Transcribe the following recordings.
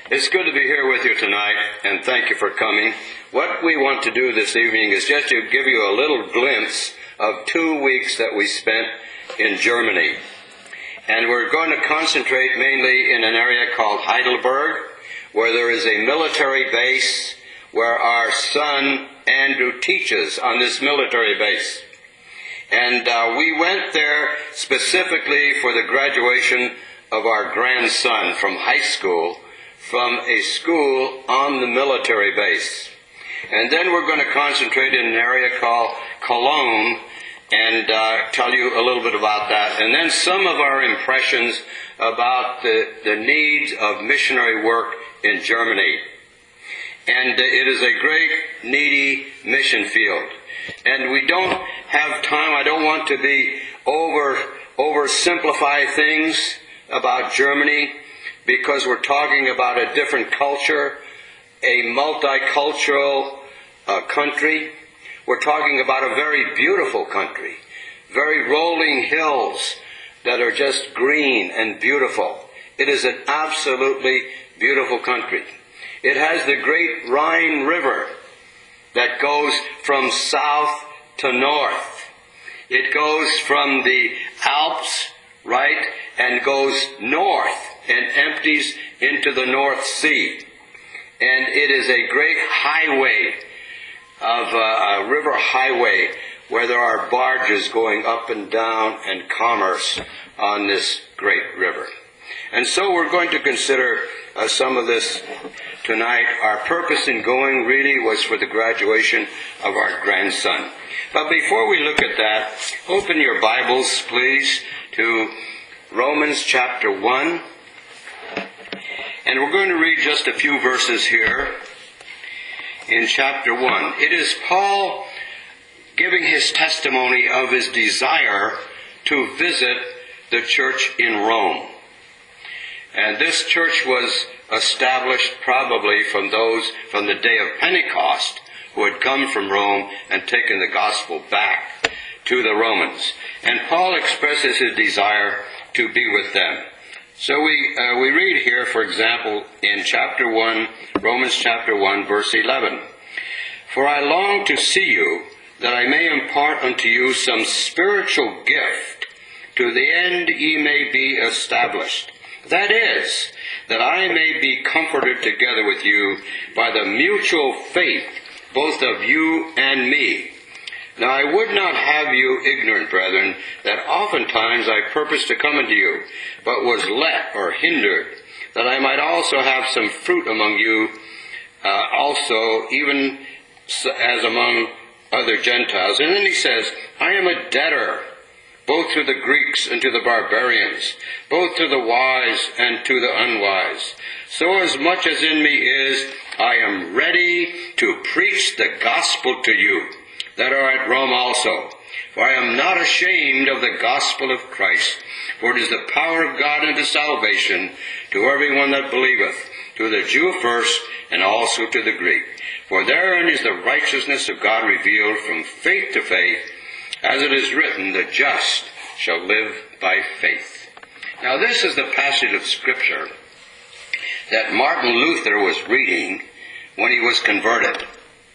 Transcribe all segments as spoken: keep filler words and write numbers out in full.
It's good to be here with you tonight, and thank you for coming. What we want to do this evening is just to give you a little glimpse of two weeks that we spent in Germany. And we're going to concentrate mainly in an area called Heidelberg, where there is a military base where our son Andrew teaches on this military base. And uh, we went there specifically for the graduation of our grandson from high school, from a school on the military base. And then we're going to concentrate in an area called Cologne and uh, tell you a little bit about that. And then some of our impressions about the, the needs of missionary work in Germany. And uh, it is a great, needy mission field. And we don't have time. I don't want to be over oversimplify things about Germany, because we're talking about a different culture, a multicultural uh, country. We're talking about a very beautiful country, very rolling hills that are just green and beautiful. It is an absolutely beautiful country. It has the great Rhine River that goes from south to north. It goes from the Alps, right, and goes north and empties into the North Sea. And it is a great highway, of uh, a river highway, where there are barges going up and down and commerce on this great river. And so we're going to consider uh, some of this tonight. Our purpose in going really was for the graduation of our grandson. But before we look at that, open your Bibles, please, to Romans chapter one. And we're going to read just a few verses here in chapter one. It is Paul giving his testimony of his desire to visit the church in Rome. And this church was established probably from those from the day of Pentecost who had come from Rome and taken the gospel back to the Romans. And Paul expresses his desire to be with them. So we uh, we read here, for example, in chapter one, Romans chapter one, verse eleven. For I long to see you, that I may impart unto you some spiritual gift, to the end ye may be established. That is, that I may be comforted together with you by the mutual faith, both of you and me. Now I would not have you ignorant, brethren, that oftentimes I purposed to come unto you, but was let or hindered, that I might also have some fruit among you, uh, also, even as among other Gentiles. And then he says, I am a debtor, both to the Greeks and to the barbarians, both to the wise and to the unwise. So as much as in me is, I am ready to preach the gospel to you that are at Rome also. For I am not ashamed of the gospel of Christ, for it is the power of God unto salvation to everyone that believeth, to the Jew first, and also to the Greek. For therein is the righteousness of God revealed from faith to faith, as it is written, the just shall live by faith. Now this is the passage of Scripture that Martin Luther was reading when he was converted.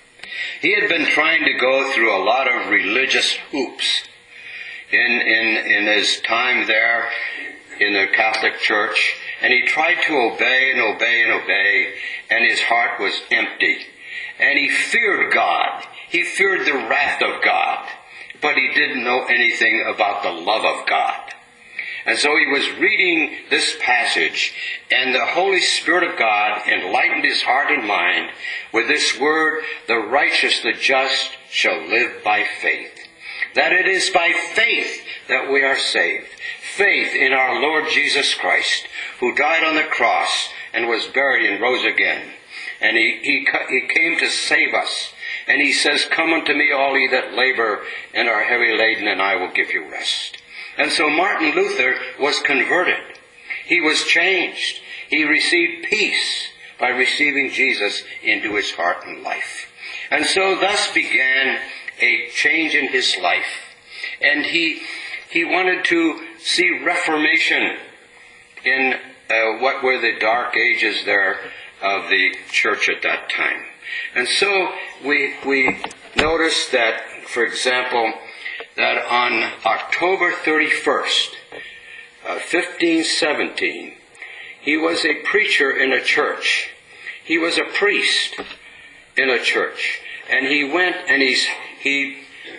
He had been trying to go through a lot of religious hoops in, in, in his time there in the Catholic Church, and he tried to obey and obey and obey, and his heart was empty. And he feared God. He feared the wrath of God, but he didn't know anything about the love of God. And so he was reading this passage, and the Holy Spirit of God enlightened his heart and mind with this word, the righteous, the just shall live by faith. That it is by faith that we are saved. Faith in our Lord Jesus Christ, who died on the cross and was buried and rose again. And he, he, he came to save us. And he says, come unto me all ye that labor and are heavy laden, and I will give you rest. And so Martin Luther was converted. He was changed. He received peace by receiving Jesus into his heart and life. And so thus began a change in his life. And he he wanted to see reformation in uh, what were the dark ages there of the church at that time. And so we we noticed that, for example, that on October thirty-first, uh, fifteen seventeen, he was a preacher in a church. He was a priest in a church. And he went and he's, he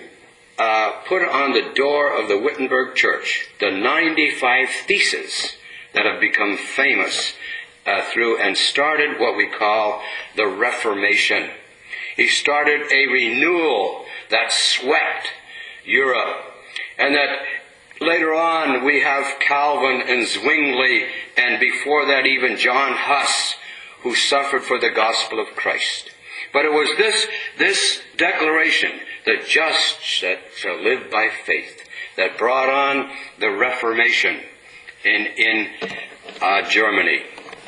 uh, put on the door of the Wittenberg Church the ninety-five Theses that have become famous uh, through and started what we call the Reformation. He started a renewal that swept Europe. And that later on we have Calvin and Zwingli, and before that even John Huss, who suffered for the gospel of Christ. But it was this, this declaration, the just shall live by faith, that brought on the Reformation in, in uh, Germany.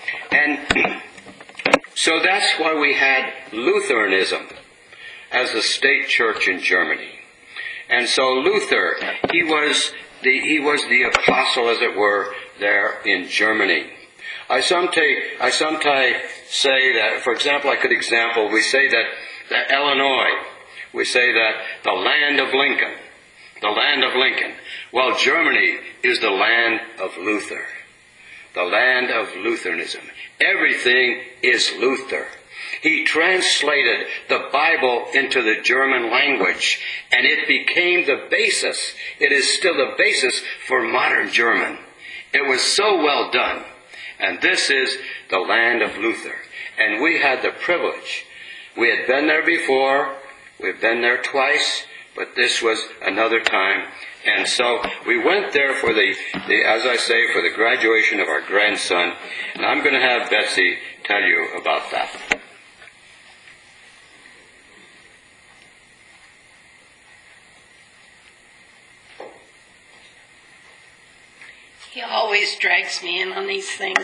And so that's why we had Lutheranism as the state church in Germany. And so Luther, he was the, he was the apostle, as it were, there in Germany. I sometimes, I sometimes say that, for example, I could example, we say that, that Illinois, we say that the land of Lincoln, the land of Lincoln. Well, Germany is the land of Luther, the land of Lutheranism. Everything is Luther. He translated the Bible into the German language, and it became the basis. It is still the basis for modern German. It was so well done. And this is the land of Luther. And we had the privilege. We had been there before. We've been there twice. But this was another time. And so we went there for the, the, as I say, for the graduation of our grandson. And I'm going to have Betsy tell you about that. He always drags me in on these things.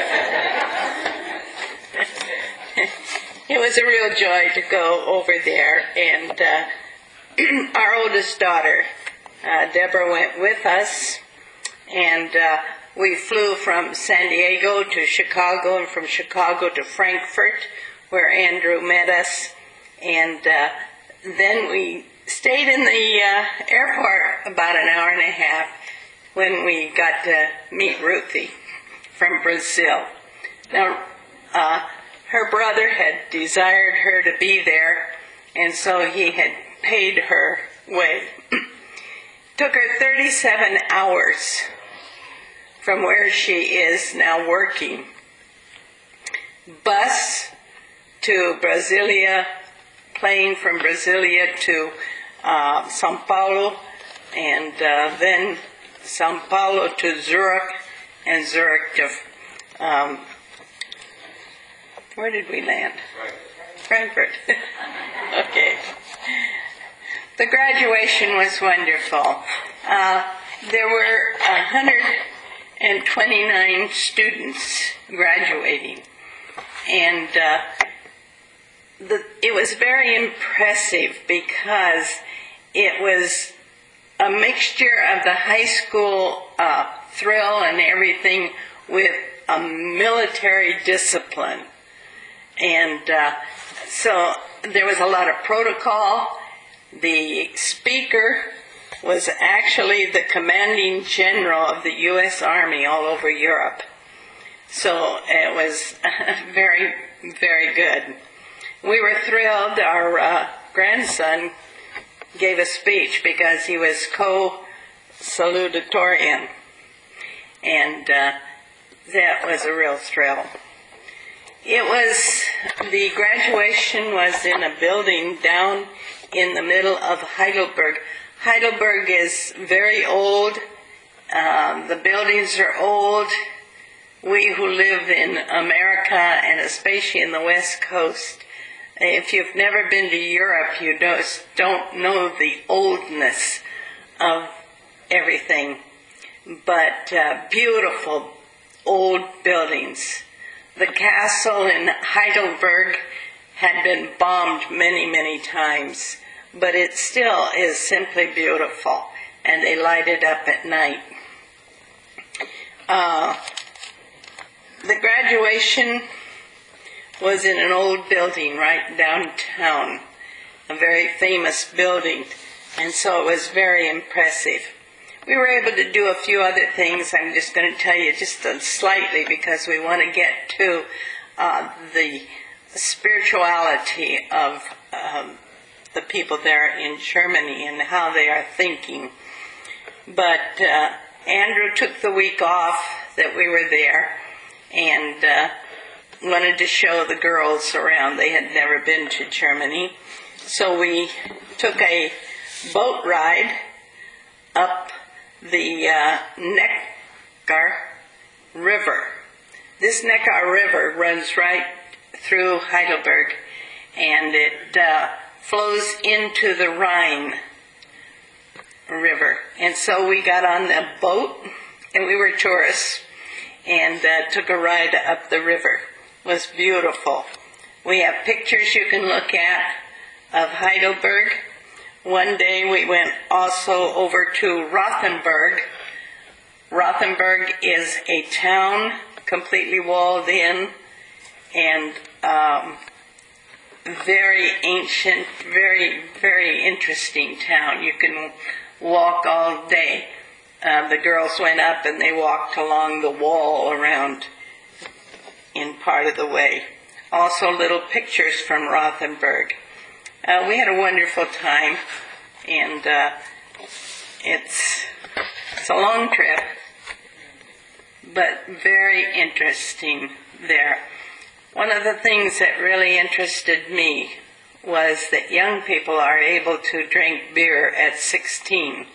It was a real joy to go over there, and uh, our oldest daughter, uh, Deborah, went with us, and uh, we flew from San Diego to Chicago, and from Chicago to Frankfurt, where Andrew met us, and uh, then we stayed in the uh, airport about an hour and a half, when we got to meet Ruthie from Brazil. Now, uh, her brother had desired her to be there, and so he had paid her way. Took her thirty-seven hours from where she is now working. Bus to Brasilia, plane from Brasilia to uh, Sao Paulo, and uh, then Sao Paulo to Zurich, and Zurich to, um, where did we land? Frankfurt. Okay. The graduation was wonderful. Uh, there were one hundred twenty-nine students graduating, and uh, the, it was very impressive because it was a mixture of the high school uh, thrill and everything with a military discipline. And uh, so there was a lot of protocol. The speaker was actually the commanding general of the U S Army all over Europe. So it was very, very good. We were thrilled. Our uh, grandson gave a speech because he was co-salutatorian, and uh, that was a real thrill. It was, the graduation was in a building down in the middle of Heidelberg. Heidelberg is very old. Um, the buildings are old. We who live in America, and especially in the West Coast, if you've never been to Europe, you don't, don't know the oldness of everything. But uh, beautiful old buildings. The castle in Heidelberg had been bombed many, many times, but it still is simply beautiful, and they light it up at night. Uh, the graduation was in an old building right downtown, a very famous building, and so it was very impressive. We were able to do a few other things. I'm just going to tell you just uh, slightly because we want to get to uh, the spirituality of um, the people there in Germany and how they are thinking. But uh, Andrew took the week off that we were there and uh, wanted to show the girls around. They had never been to Germany. So we took a boat ride up the uh, Neckar River. This Neckar River runs right through Heidelberg, and it uh, flows into the Rhine River. And so we got on the boat, and we were tourists, and uh, took a ride up the river. It was beautiful. We have pictures you can look at of Heidelberg. One day we went also over to Rothenburg. Rothenburg is a town completely walled in and um, very ancient, very, very interesting town. You can walk all day. Uh, the girls went up and they walked along the wall around in part of the way. Also little pictures from Rothenburg. Uh, we had a wonderful time, and uh, it's, it's a long trip, but very interesting there. One of the things that really interested me was that young people are able to drink beer at sixteen.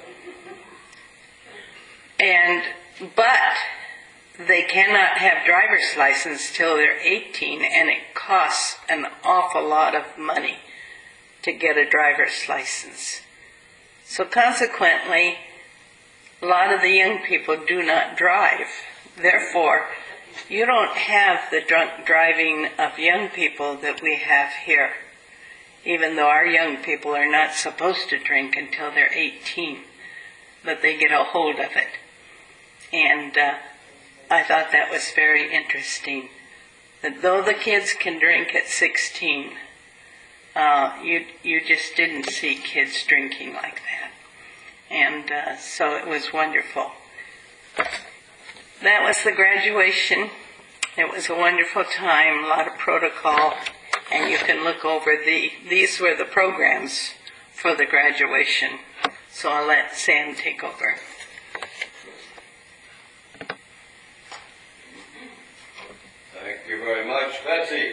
And, but they cannot have driver's license till they're eighteen, and it costs an awful lot of money to get a driver's license. So consequently, a lot of the young people do not drive. Therefore, you don't have the drunk driving of young people that we have here, even though our young people are not supposed to drink until they're eighteen, but they get a hold of it. And uh, I thought that was very interesting, that though the kids can drink at sixteen, Uh, you you just didn't see kids drinking like that. And uh, so it was wonderful. That was the graduation. It was a wonderful time, a lot of protocol, and you can look over the, these were the programs for the graduation. So I'll let Sam take over. Thank you very much, Betsy.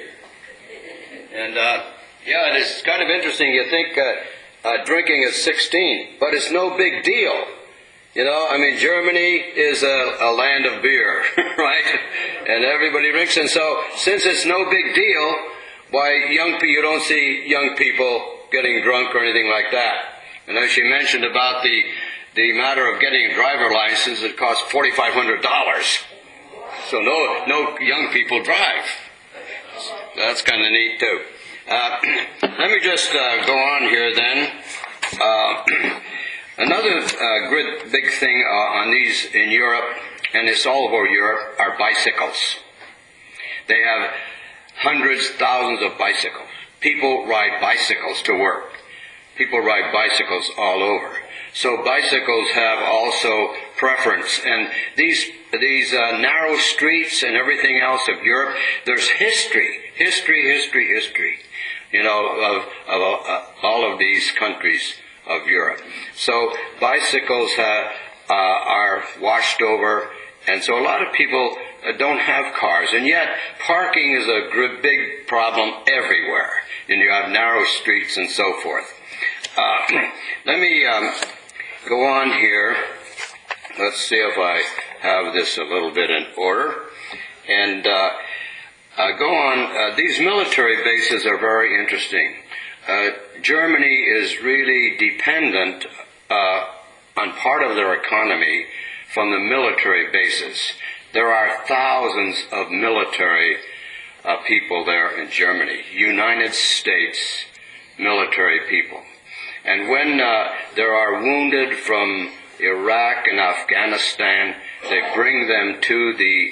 And uh, yeah, it's kind of interesting. You think uh, uh, drinking is sixteen, but it's no big deal. You know, I mean, Germany is a, a land of beer, right? And everybody drinks. And so, since it's no big deal, why young people, you don't see young people getting drunk or anything like that. And as she mentioned about the the matter of getting a driver license, it costs forty-five hundred dollars. So no, no young people drive. That's kind of neat too. Uh, let me just uh, go on here then. Uh, another uh, good big thing uh, on these in Europe, and it's all over Europe, are bicycles. They have hundreds, thousands of bicycles. People ride bicycles to work. People ride bicycles all over. So bicycles have also preference. And these these uh, narrow streets and everything else of Europe, there's history, history, history, history, you know, of, of uh, all of these countries of Europe. So bicycles have, uh, are washed over, and so a lot of people uh, don't have cars. And yet parking is a gr- big problem everywhere. And you have narrow streets and so forth. Uh, let me um, go on here. Let's see if I have this a little bit in order. And uh, uh, go on. Uh, these military bases are very interesting. Uh, Germany is really dependent uh, on part of their economy from the military bases. There are thousands of military uh, people there in Germany, United States military people. And when uh, there are wounded from Iraq and Afghanistan, they bring them to the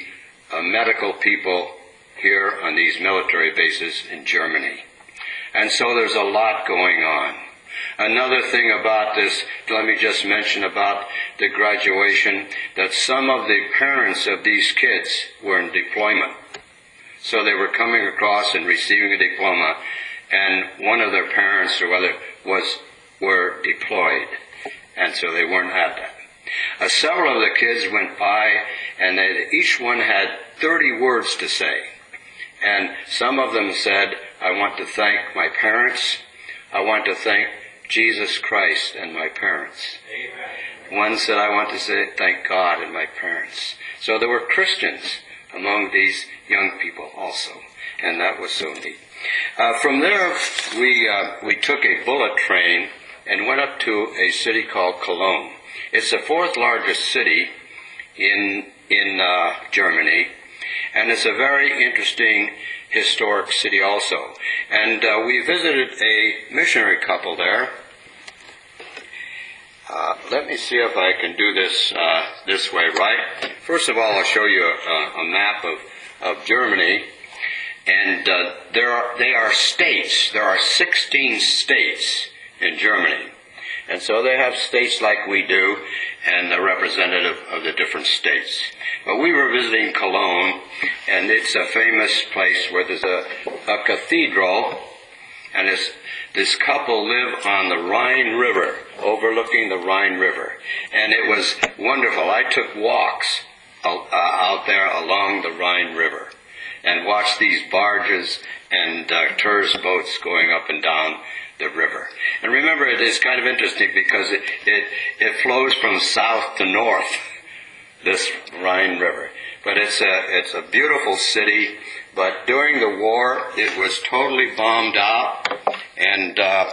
uh, medical people here on these military bases in Germany. And so there's a lot going on. Another thing about this, let me just mention about the graduation, that some of the parents of these kids were in deployment. So they were coming across and receiving a diploma, and one of their parents or other was were deployed, and so they weren't at that. Uh, several of the kids went by, and they, each one had thirty words to say. And some of them said, I want to thank my parents. I want to thank Jesus Christ and my parents. Amen. One said, I want to say thank God and my parents. So there were Christians among these young people also, and that was so neat. Uh, from there, we uh, we took a bullet train and went up to a city called Cologne. It's the fourth largest city in in uh, Germany, and it's a very interesting historic city also. And uh, we visited a missionary couple there. Uh, let me see if I can do this uh, this way, right? First of all, I'll show you a, a map of, of Germany. And uh, there are, they are states. There are sixteen states in Germany. And so they have states like we do, and a representative of the different states. But we were visiting Cologne, and it's a famous place where there's a, a cathedral, and this, this couple live on the Rhine River, overlooking the Rhine River. And it was wonderful. I took walks uh, out there along the Rhine River and watched these barges and uh, tourist boats going up and down the river. And remember, it is kind of interesting because it, it, it flows from south to north, this Rhine River. But it's a, it's a beautiful city, but during the war, it was totally bombed out, and uh,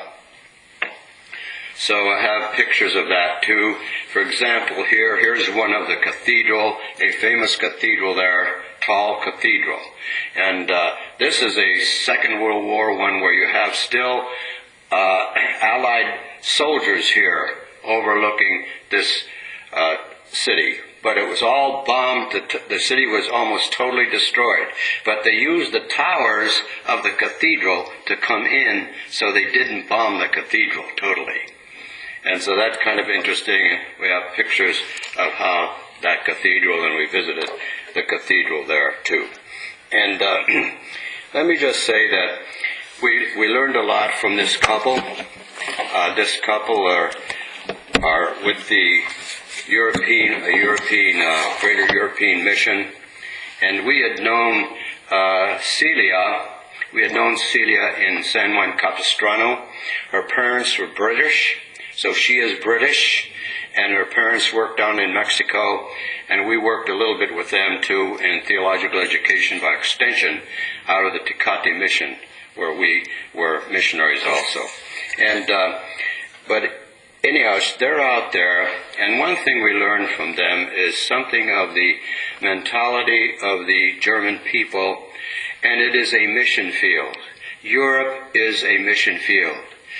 so I have pictures of that too. For example, here, here's one of the cathedral, a famous cathedral there, Tall Cathedral. And uh, this is a Second World War one where you have still uh, Allied soldiers here overlooking this uh, city. But it was all bombed. The, t- the city was almost totally destroyed. But they used the towers of the cathedral to come in, so they didn't bomb the cathedral totally. And so that's kind of interesting. We have pictures of how that cathedral, and we visited the cathedral there too. And uh, let me just say that we we learned a lot from this couple. Uh, this couple are are with the European, a European, uh, Greater European Mission, and we had known uh, Celia. We had known Celia in San Juan Capistrano. Her parents were British, so she is British, and her parents worked down in Mexico, and we worked a little bit with them too in theological education by extension out of the Tecate Mission, where we were missionaries also. And uh, but anyhow, they're out there, and one thing we learned from them is something of the mentality of the German people, and it is a mission field. Europe is a mission field.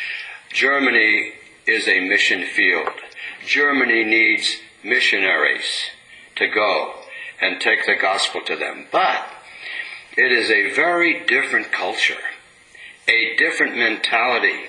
Germany is a mission field. Germany needs missionaries to go and take the gospel to them. But it is a very different culture, a different mentality.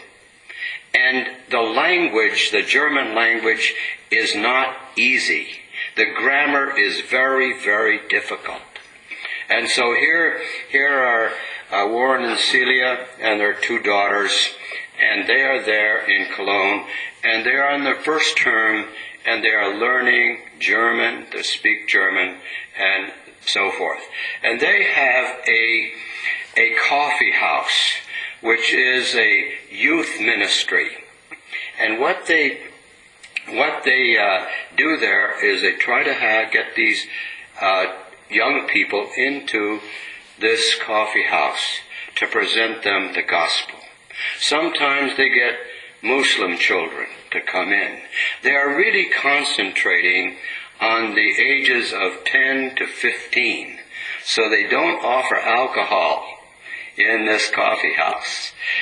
And the language, the German language, is not easy. The grammar is very, very difficult. And so here, here are uh, Warren and Celia and their two daughters, and they are there in Cologne, and they are on their first term, and they are learning German, to speak German, and so forth. And they have a a coffee house, which is a youth ministry. And what they what they uh, do there is they try to have, get these uh, young people into this coffee house to present them the gospel. Sometimes they get Muslim children to come in. They are really concentrating on the ages of ten to fifteen, so they don't offer alcohol in this coffee house.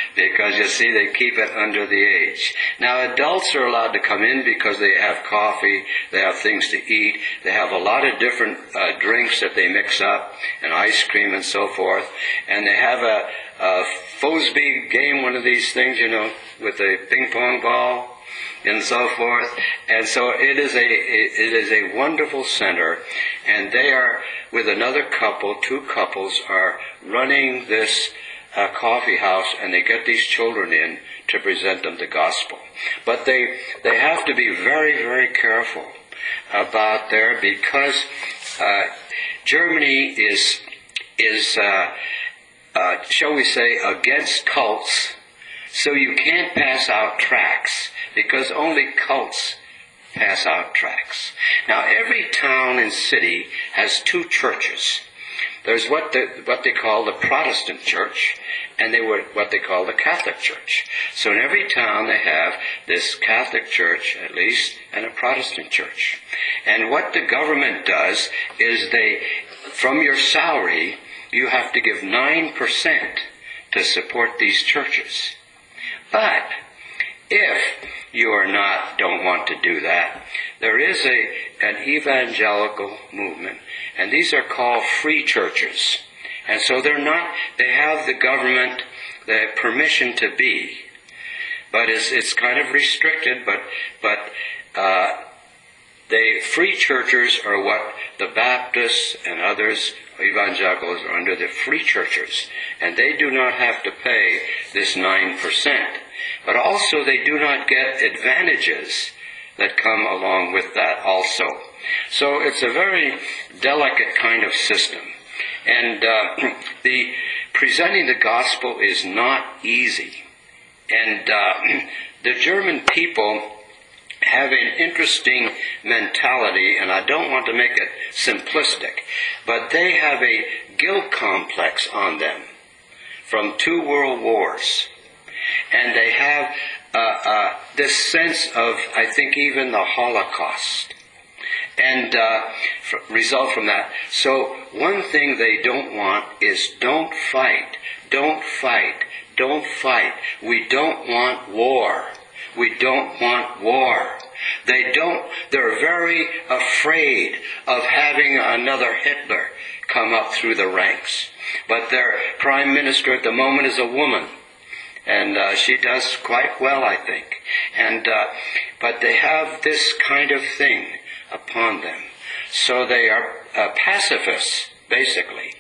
because you see they keep it under the age. Now adults are allowed to come in because they have coffee, they have things to eat, they have a lot of different uh, drinks that they mix up, and ice cream and so forth, and they have a, a Fosbee game, one of these things, you know, with a ping pong ball and so forth. And so it is a it is a wonderful center, and they are with another couple, two couples are running this uh, coffee house, and they get these children in to present them the gospel. But they they have to be very, very careful about there, because uh, Germany is is uh, uh, shall we say against cults. So you can't pass out tracts, because only cults pass out tracts. Now every town and city has two churches. There's what the, what they call the Protestant church, and they were what they call the Catholic church. So in every town they have this Catholic church, at least, and a Protestant church. And what the government does is they, from your salary, you have to give nine percent to support these churches. But if you are not, don't want to do that, there is a an evangelical movement, and these are called free churches. And so they're not, they have the government, the permission to be, but it's, it's kind of restricted, but, but, uh, they, free churches are what the Baptists and others, evangelicals, are under the free churches. And they do not have to pay this nine percent. But also they do not get advantages that come along with that also. So it's a very delicate kind of system. And uh, the presenting the gospel is not easy. And uh, the German people have an interesting mentality, and I don't want to make it simplistic, but they have a guilt complex on them from two world wars. And they have uh, uh, this sense of, I think, even the Holocaust. And uh, f- result from that. So one thing they don't want is don't fight, don't fight, don't fight. We don't want war. We don't want war. They don't, they're very afraid of having another Hitler come up through the ranks. But their prime minister at the moment is a woman. And uh, she does quite well, I think. And uh, but they have this kind of thing upon them. So they are uh, pacifists, basically.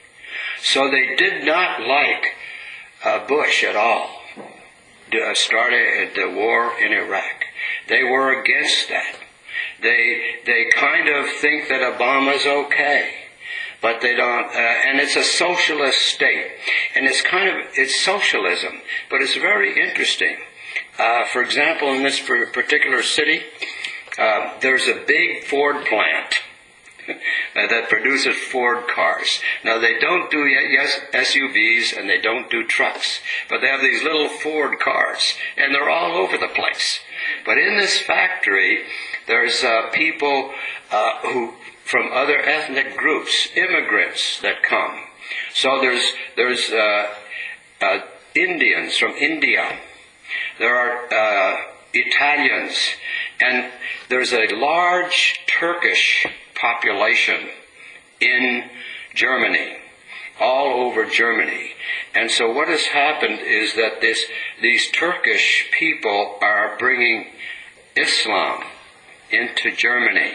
So they did not like uh, Bush at all. Uh, started the war in Iraq. They were against that. They they kind of think that Obama's okay. But they don't, uh, and it's a socialist state. And it's kind of, it's socialism, but it's very interesting. Uh, for example, in this particular city, uh, there's a big Ford plant that produces Ford cars. Now, they don't do yes, S U Vs and they don't do trucks, but they have these little Ford cars, and they're all over the place. But in this factory, there's uh, people uh, who, from other ethnic groups, immigrants that come. So there's there's uh, uh, Indians from India. There are uh, Italians, and there's a large Turkish population in Germany, all over Germany. And so what has happened is that this these Turkish people are bringing Islam into Germany.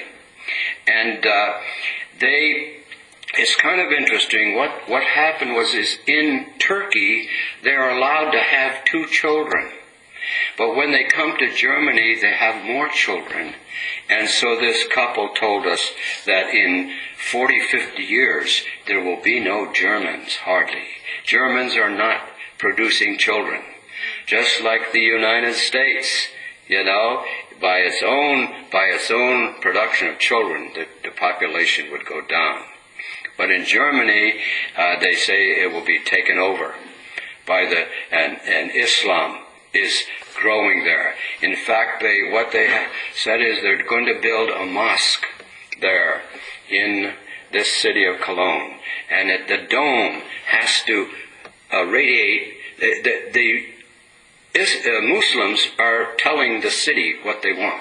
And uh, they, it's kind of interesting, what, what happened was is in Turkey, they're allowed to have two children. But when they come to Germany, they have more children. And so this couple told us that in forty, fifty years, there will be no Germans, hardly. Germans are not producing children. Just like the United States, you know, by its own, by its own production of children, the, the population would go down. But in Germany, uh, they say it will be taken over by the, and, and Islam is growing there. In fact, they, what they have said is they're going to build a mosque there in this city of Cologne. And it, the dome has to uh, radiate, the, the, the is, uh, Muslims are telling the city what they want.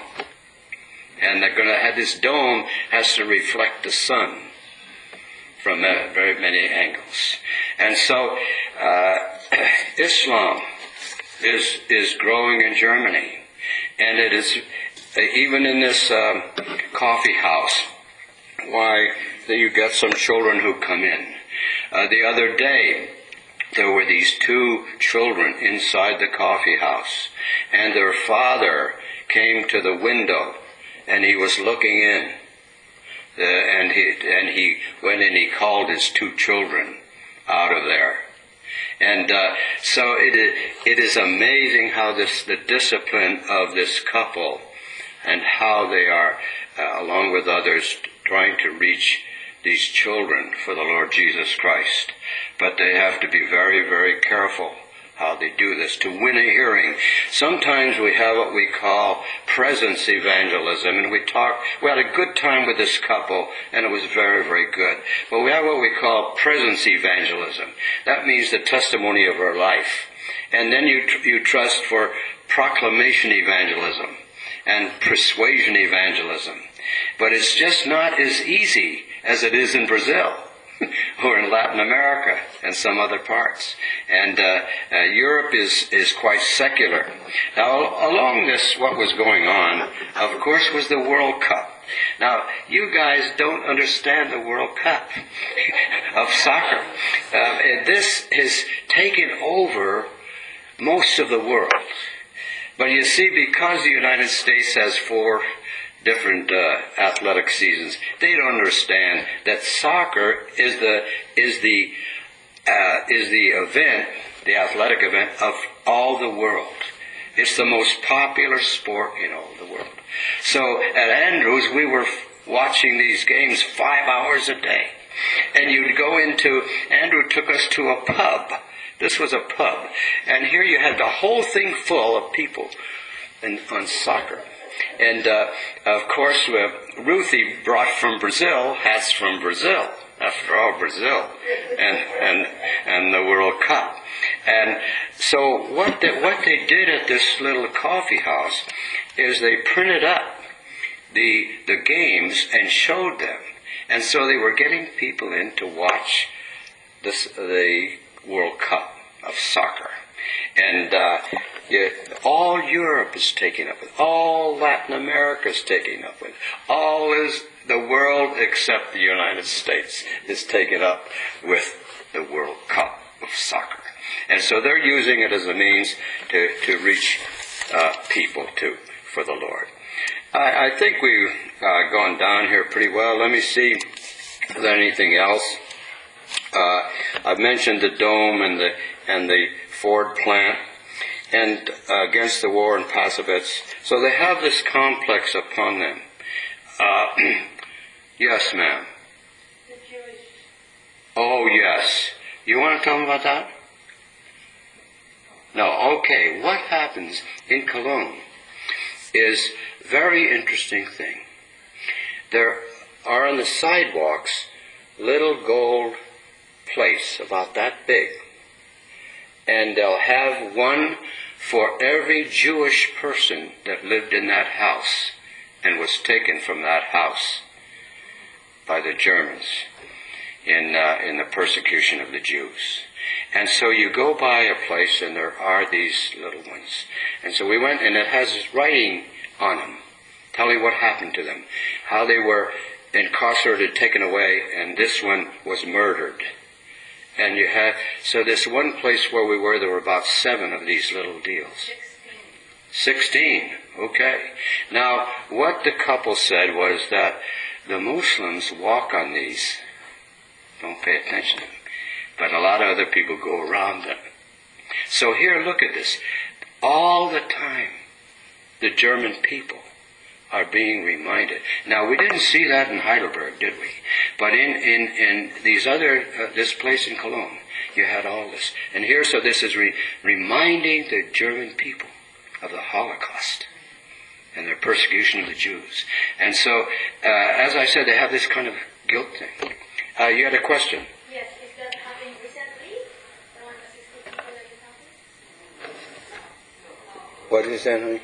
And they're going to have this dome has to reflect the sun from uh, very many angles. And so uh, Islam is is growing in Germany. And it is, uh, even in this um, coffee house, why you get some children who come in. Uh, the other day, there were these two children inside the coffee house, and their father came to the window, and he was looking in, uh, and he and he went and he called his two children out of there. And uh, so it is, it is amazing how this the discipline of this couple, and how they are, uh, along with others, trying to reach these children for the Lord Jesus Christ. But they have to be very, very careful how they do this to win a hearing. Sometimes we have what we call presence evangelism, and we talk, we had a good time with this couple, and it was very, very good. But we have what we call presence evangelism. That means the testimony of our life. And then you, you trust for proclamation evangelism and persuasion evangelism. But it's just not as easy as it is in Brazil or in Latin America and some other parts. And uh, uh, Europe is, is quite secular. Now, along this, what was going on, of course, was the World Cup. Now, you guys don't understand the World Cup of soccer. Uh, this has taken over most of the world. But you see, because the United States has four different uh, athletic seasons, they don't understand that soccer is the is the uh, is the event, the athletic event of all the world. It's the most popular sport in all the world. So at Andrews, we were watching these games five hours a day, and you'd go into Andrew took us to a pub. This was a pub, and here you had the whole thing full of people and, on soccer. And, uh, of course, uh, Ruthie brought from Brazil hats from Brazil. After all, Brazil and and and the World Cup. And so what the, what they did at this little coffee house is they printed up the the games and showed them. And so they were getting people in to watch this, the World Cup of soccer. And uh, yeah, all Europe is taken up with. All Latin America is taken up with. All is the world except the United States is taken up with the World Cup of soccer. And so they're using it as a means to, to reach uh, people to for the Lord. I, I think we've uh, gone down here pretty well. Let me see if there's anything else. Uh, I've mentioned the dome and the and the Ford plant, and uh, against the war in Pasovitz. So they have this complex upon them. Uh, yes, ma'am. The Jewish. Oh, yes. You want to tell them about that? No. Okay. What happens in Cologne is a very interesting thing. There are on the sidewalks little gold plates about that big. And they'll have one for every Jewish person that lived in that house and was taken from that house by the Germans in uh, in the persecution of the Jews. And so you go by a place and there are these little ones. And so we went, and it has writing on them, telling what happened to them, how they were incarcerated, taken away, and this one was murdered. And you had, so this one place where we were, there were about seven of these little deals. Sixteen. Okay. Now, what the couple said was that the Muslims walk on these, don't pay attention to them, but a lot of other people go around them. So here, look at this. All the time, the German people are being reminded. Now, we didn't see that in Heidelberg, did we? But in, in, in these other, uh, this place in Cologne, you had all this. And here, so this is re- reminding the German people of the Holocaust and their persecution of the Jews. And so, uh, as I said, they have this kind of guilt thing. Uh, you had a question? Yes, is that happening recently? The one that is people like the What did you say, honey?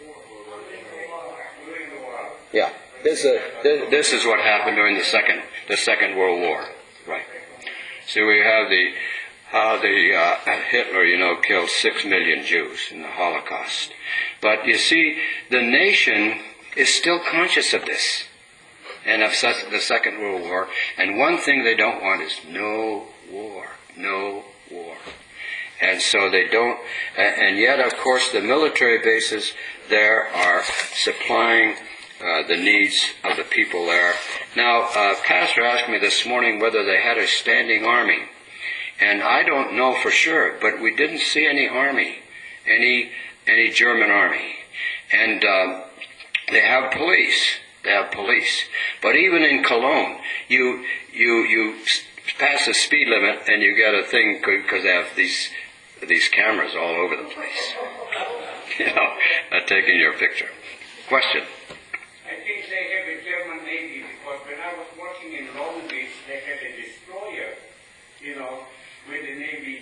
Yeah. This is, this, this is what happened during the second the Second World War. Right. So we have the how the uh, Hitler, you know, killed six million Jews in the Holocaust. But you see, the nation is still conscious of this and of such, the Second World War. And one thing they don't want is no war, no war. And so they don't, and yet, of course, the military bases there are supplying uh, the needs of the people there. Now, uh, Pastor asked me this morning whether they had a standing army. And I don't know for sure, but we didn't see any army, any any German army. And um, they have police. They have police. But even in Cologne, you you you pass the speed limit and you get a thing because they have these these cameras all over the place. You know, uh, taking your picture. Question. I think they have a German Navy because when I was working in Long Beach, they had a destroyer, you know, with the Navy.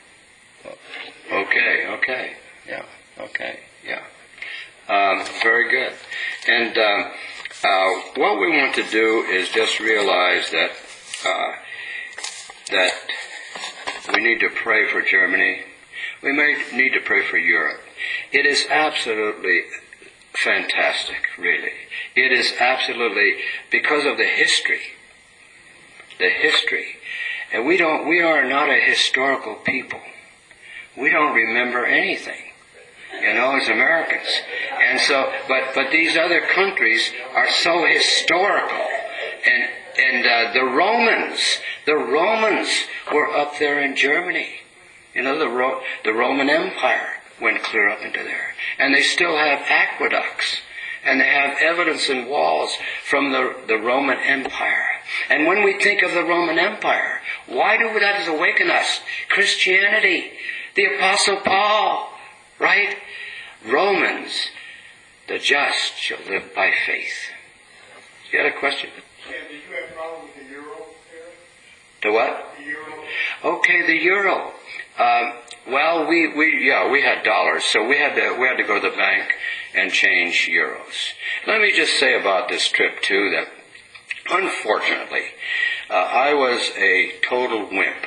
Okay, okay, yeah, okay, yeah. Um, very good. And um, uh, what we want to do is just realize that uh, that we need to pray for Germany. We may need to pray for Europe. It is absolutely fantastic, really. It is absolutely, because of the history, the history. And we don't, we are not a historical people. We don't remember anything, you know, as Americans. And so, but, but these other countries are so historical. And, and uh, the Romans, the Romans were up there in Germany. You know, the, Ro- the Roman Empire went clear up into there. And they still have aqueducts. And they have evidence in walls from the, the Roman Empire. And when we think of the Roman Empire, why do that awaken us? Christianity, the Apostle Paul, right? Romans, the just shall live by faith. You had a question? Yeah, did you have a problem with the euro there? The what? The euro. Okay, the euro. Um, well, we, we yeah we had dollars, so we had to we had to go to the bank and change euros. Let me just say about this trip too that unfortunately uh, I was a total wimp.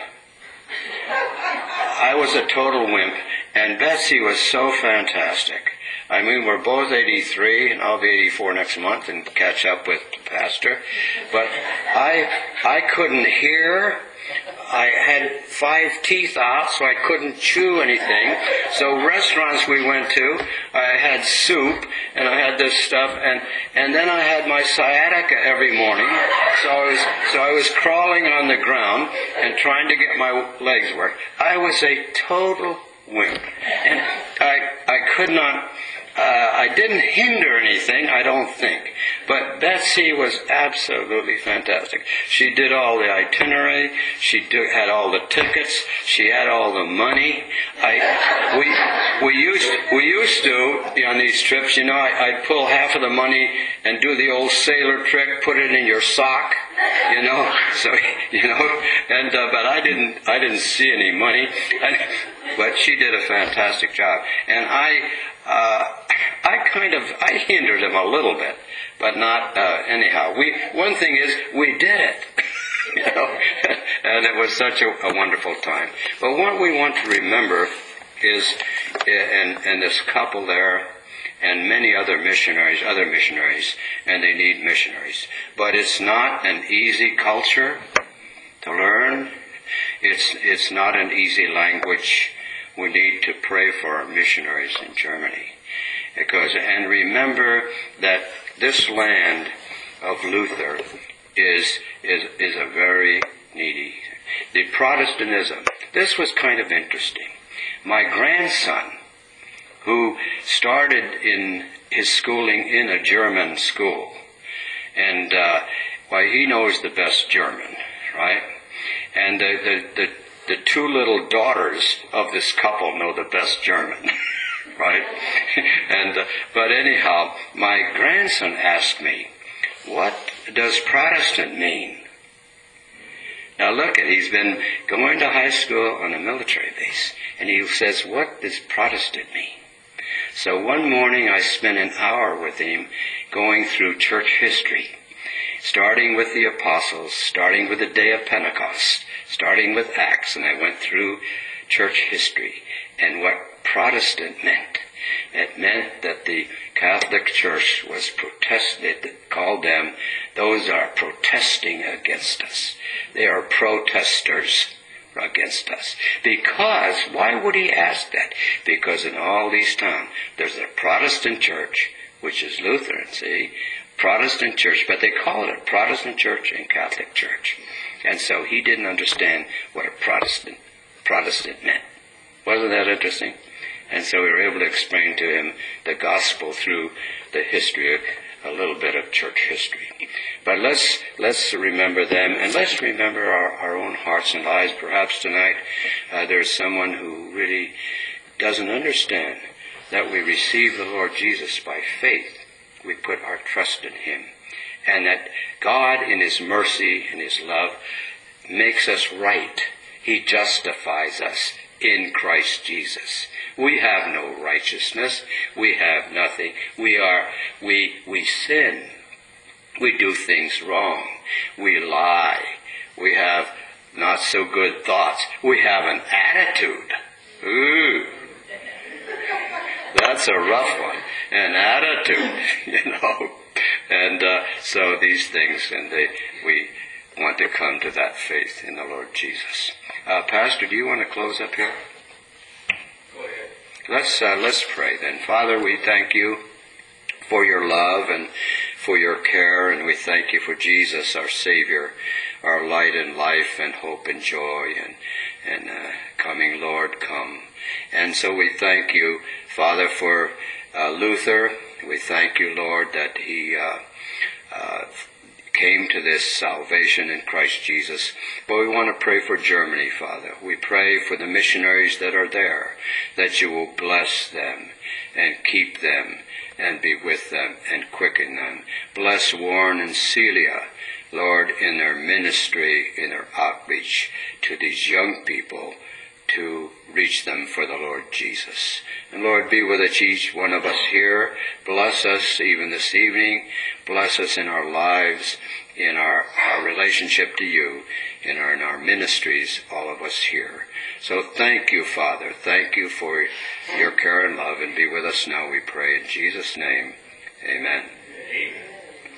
I was a total wimp, and Betsy was so fantastic. I mean, we're both eighty-three, and I'll be eighty-four next month and catch up with the pastor. But I I couldn't hear. I had five teeth out, so I couldn't chew anything. So restaurants we went to, I had soup, and I had this stuff, and, and then I had my sciatica every morning. So I was so I was crawling on the ground and trying to get my legs work. I was a total wimp, and I I could not. Uh, I didn't hinder anything, I don't think. But Betsy was absolutely fantastic. She did all the itinerary. She do, had all the tickets. She had all the money. I we we used we used to on these trips. You know, I, I'd pull half of the money and do the old sailor trick, put it in your sock. You know, so you know, and uh, but I didn't I didn't see any money. And, but she did a fantastic job, and I. Uh, I kind of, I hindered him a little bit, but not, uh, anyhow. We, one thing is, we did it, you know, and it was such a, a wonderful time. But what we want to remember is, and, and this couple there, and many other missionaries, other missionaries, and they need missionaries. But it's not an easy culture to learn. It's, it's not an easy language. We need to pray for our missionaries in Germany. Because, and remember that this land of Luther is, is, is a very needy. The Protestantism, this was kind of interesting. My grandson, who started in his schooling in a German school, and, uh, why, he knows the best German, right? And the, the, the The two little daughters of this couple know the best German, right? And uh, but anyhow, my grandson asked me, "What does Protestant mean?" Now look at, he's been going to high school on a military base, and he says, "What does Protestant mean?" So one morning I spent an hour with him going through church history, starting with the apostles, starting with the day of Pentecost, starting with Acts, and I went through church history and what Protestant meant. It meant that the Catholic Church was protesting, it called them, those are protesting against us. They are protesters against us. Because, why would he ask that? Because in all these towns, there's a Protestant church, which is Lutheran, see? Protestant church, but they call it a Protestant church and Catholic church. And so he didn't understand what a Protestant, Protestant meant. Wasn't that interesting? And so we were able to explain to him the gospel through the history of a little bit of church history. But let's let's remember them, and let's remember our, our own hearts and lives. Perhaps tonight uh, there's someone who really doesn't understand that we receive the Lord Jesus by faith. We put our trust in him. And that God in his mercy and his love makes us right. He justifies us in Christ Jesus. We have no righteousness. We have nothing. We are, we, we sin. We do things wrong. We lie. We have not so good thoughts. We have an attitude. Ooh. That's a rough one. An attitude, you know. And uh, so these things, and they, we want to come to that faith in the Lord Jesus. Uh, Pastor, do you want to close up here? Go ahead. Let's uh, let's pray then. Father, we thank you for your love and for your care, and we thank you for Jesus, our Savior, our light and life and hope and joy, and and uh, coming Lord, come. And so we thank you, Father, for uh, Luther. We thank you, Lord, that he uh, uh, came to this salvation in Christ Jesus. But we want to pray for Germany, Father. We pray for the missionaries that are there, that you will bless them and keep them and be with them and quicken them. Bless Warren and Celia, Lord, in their ministry, in their outreach to these young people, to reach them for the Lord Jesus. And Lord, be with us, each one of us here. Bless us even this evening. Bless us in our lives, in our, our relationship to you, in our, in our ministries, all of us here. So thank you, Father. Thank you for your care and love, and be with us now, we pray. In Jesus' name, amen. Amen.